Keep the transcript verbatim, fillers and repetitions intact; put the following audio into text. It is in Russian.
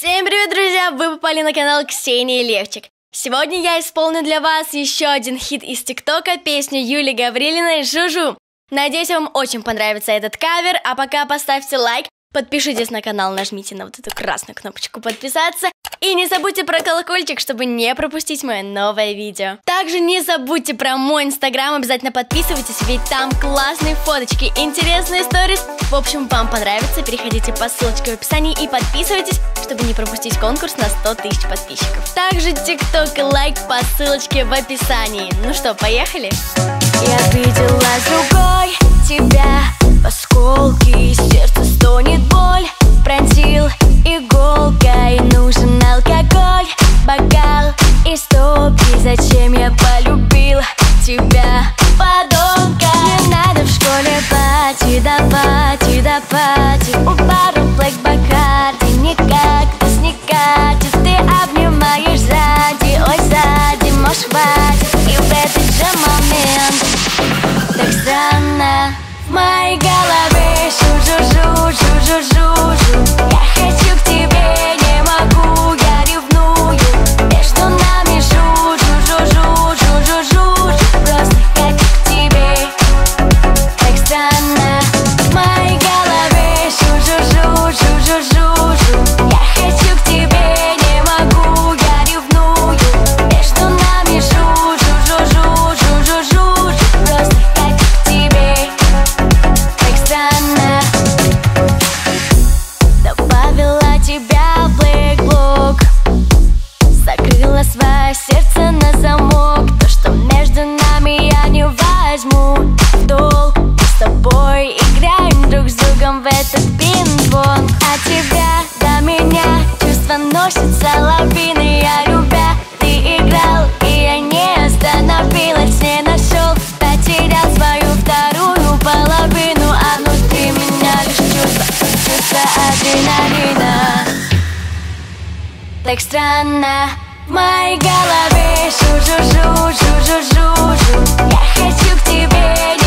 Всем привет, друзья! Вы попали на канал Ксении Левчик. Сегодня я исполню для вас еще один хит из ТикТока, песню Юли Гаврилиной «Жужу». Надеюсь, вам очень понравится этот кавер, а пока поставьте лайк, подпишитесь на канал, нажмите на вот эту красную кнопочку подписаться и не забудьте про колокольчик, чтобы не пропустить мое новое видео. Также не забудьте про мой инстаграм, обязательно подписывайтесь, ведь там классные фоточки, интересные сторис. В общем, вам понравится, переходите по ссылочке в описании и подписывайтесь, чтобы не пропустить конкурс на сто тысяч подписчиков. Также тикток и лайк по ссылочке в описании. Ну что, поехали? Я видела другой тебя в осколке, сердце стонет, боль пронзил иголкой. Нужен алкоголь, бокал и стопки. Зачем я полюбил тебя, подонка? Не надо в школе пати, да пати, да пати. У бара Блэк Бакарди никак нас не катит. Ты обнимаешь сзади, ой, сзади, может, хватит. И в этот же момент так странно в моей голове жу-жу-жу-жу-жу-жу. Я хочу к тебе, не могу, я ревную. Между нами жу-жу-жу-жу-жу-жу-жу. Просто хочу к тебе, так странно в моей голове жу-жу-жу-жу-жу-жу. Я хочу к тебе, не могу, я ревную. Между нами жу-жу-жу-жу-жу-жу-жу. Просто хочу к тебе, так странно. Добавила тебя в блэк-блог, закрыла свое сердце на замок. То, что между нами, я не возьму в долг. Мы с тобой играем друг с другом в этот пинг-понг. От тебя до меня чувства носятся лавины. Я любя, ты играл, и я не остановилась. Не нашел, потерял свою вторую половину. А внутри меня лишь чувство, чувство адреналина. Так странно в моей голове жу-жу-жу-жу-жу-жу-жу. Я хочу к тебе,